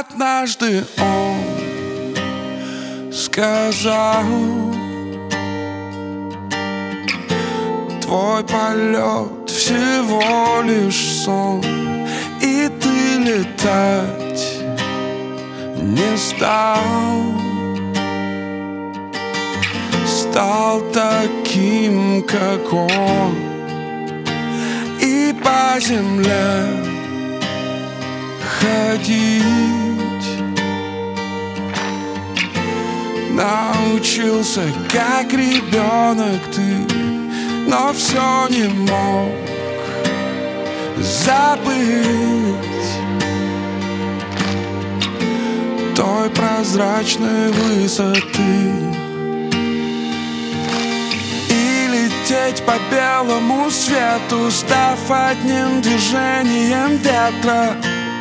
Однажды он сказал: твой полет всего лишь сон, и ты летать не стал. Стал таким, как он, и по земле ходить. Научился, как ребенок ты, но все не мог забыть той прозрачной высоты. И лететь по белому свету, став одним движением ветра.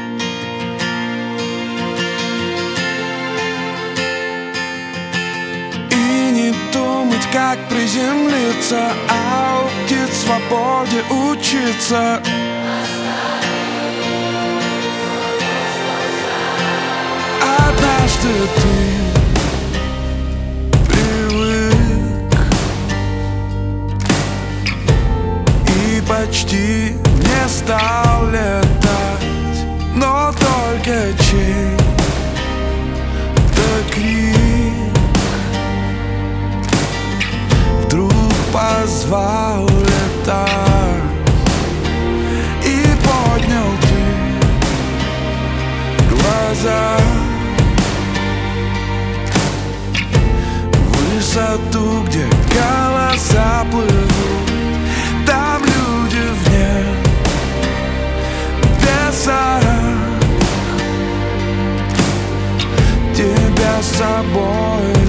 Как приземлиться, а у птиц свободе учиться. Однажды ты привык и почти не стал летать, но только чей-то крик позвал летать, и поднял ты глаза в высоту, где голоса плывут. Там люди вне небесах, тебя с собой